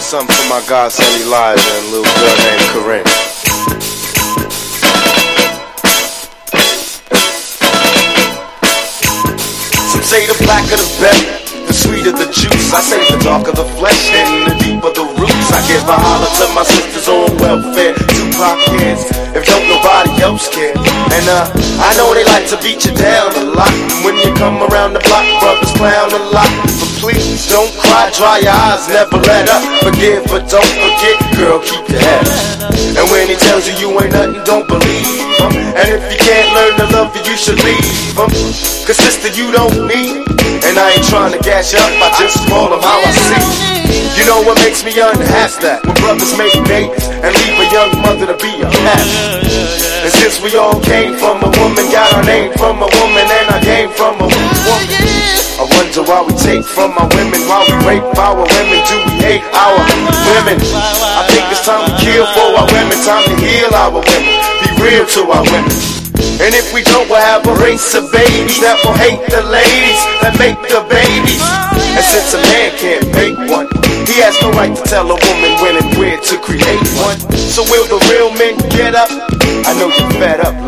something for my godson Elijah and a little girl named Corinne. Some say the blacker the better, the sweeter the juice. I say the darker the flesh and the deeper the roots. I give a holler to my sisters on welfare, Tupac kids, if don't nobody else care. And I know they like to beat you down a lot. When you come around the block, brothers clown a lot. But please don't cry, dry your eyes, never let up. Forgive but don't forget, girl, keep your head up. And when he tells you you ain't nothing, don't believe him. And if you can't learn to love you, you should leave him. Cause sister, you don't need him. And I ain't trying to gas you up, I just call him how I see. You know what makes me unhappy? That when brothers make babies and leave a young mother to be a pastor. And since we all came from a woman, got our name from a woman, and I came from a woman, I wonder why we take from our women, why we rape our women, do we hate our women? I think it's time to kill for our women, time to heal our women, be real to our women. And if we don't, we'll have a race of babies that will hate the ladies that make the babies. And since a man can't make one, he has no right to tell a woman when and where to create one. So will the real men get up? I know you're fed up.